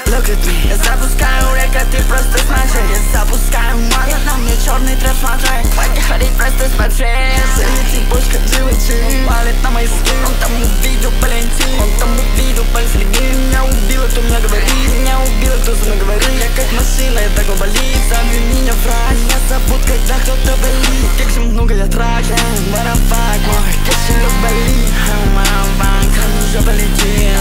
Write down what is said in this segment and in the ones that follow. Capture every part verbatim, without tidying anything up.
look at me. Я запускаю рек, а ты просто смотри. Я запускаю мало, на мне черный трэш, смотри. Хватит ходить, просто смотри. Залети пушка живочи, палит на мои скин. Он там увидел Валентин, он там увидел пальцы. Меня убило, кто мне говорит, меня убило, кто со мной говорит. Я как машина, я так болит, зови меня врач. Я забуд, когда кто-то болит. Как же много я трачу, марафак мой кошелек болит. Марафак, он уже полетел.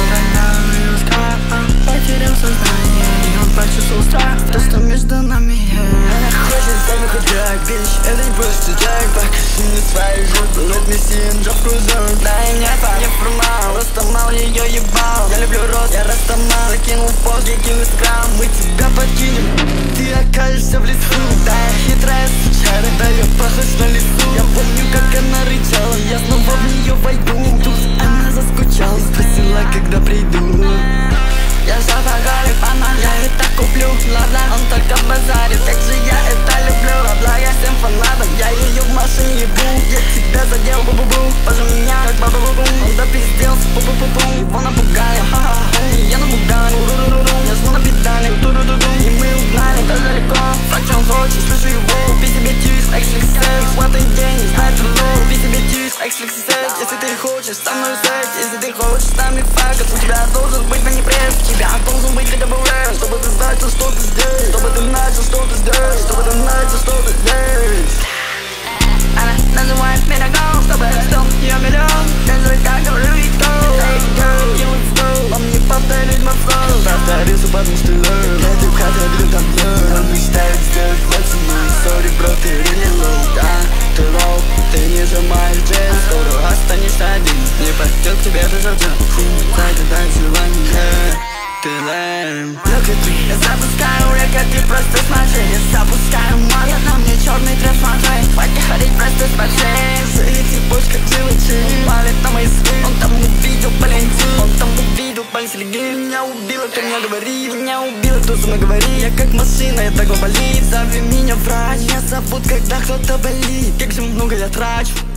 Потерял сознание, и он почувствовал страх, то, что между нами. Она хочет за мной хоть как, бич, это не просто так. Покажи мне свои жопы, let me see and drop cruiser. Дай мне пар, я формал, растамал ее ебал. Я люблю рост, я растамал, закинул пост, я кину инстаграм. Мы тебя покинем, ты окажешься в лесу. Да, я хитрая сучара, да я похож на лесу. Я помню, как она рычала, я снова в нее войду. Тут она заскучала, спросила, когда приду. Я за погодой фанат, я это куплю. Ладно, он только базарит, как же я это люблю. Бла-бла, я всем фанатам, я ее в машине ебу. Я тебя задел, бу-бу-бу, позже меня как баба-бу-бум. Он допизделся, бу-бу-бу-бум, его напугали. Я напугали, я жму на педали, ту-ду-ду-ду. И мы угнали, так далеко, факт, он хочет, слышу его. Купи себе тюз, экс-флексекс, хватай деньги, знай трудно. Купи себе тюз, экс-флексекс, если ты хочешь со мной секс. Если ты хочешь с нами факт, у тебя должен быть на непресс. Я должен быть хотя бы рэп, чтобы ты начал, что ты здесь. Чтобы ты начал, что ты здесь. Чтобы ты начал, что ты здесь. Она называет меня гол, чтобы стоил ее миллион. Танцует как говорит гол. Эй, girl, you let's go. Вам не повторить мой флоу. Повторился, потому что лove. Я ты хотя бы там лove. Он мечтает сделать больше, но sorry, bro, ты really low. Да, ты low, ты не замаешь джейс. Скоро останешься один, не пойдет к тебе даже один. Хуй, кстати, дай желание. Look at me. Я запускаю рек, а ты просто смотри. Я запускаю мало, на мне черный трэш, смотри. Хватит ходить, просто смотри. Залети пушка живочи, палит на мои скин. Он там увидел Валентин, он там увидел пальцы. Меня убило, кто мне говорит, меня убило, кто со мной говорит. Я как машина, я так болит, зови меня врач. Я забуд, когда кто-то болит, как же много я трачу.